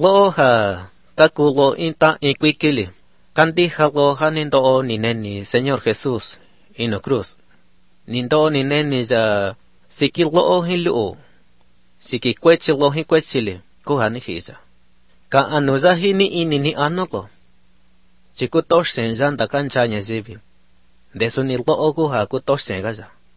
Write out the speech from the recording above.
lo ha kakulo inta ikwikili. Candija lo hanindo ni neni Señor Jesús ino cruz. Nindo ni neni ya sikilo hilu. Sikikwechi lo hikwechili kuhani hija. Ka anuza hini ini ni anolo. Chikutosh senjan da kanchanya jibi. Desu ni lo kuha kutosh sengaja.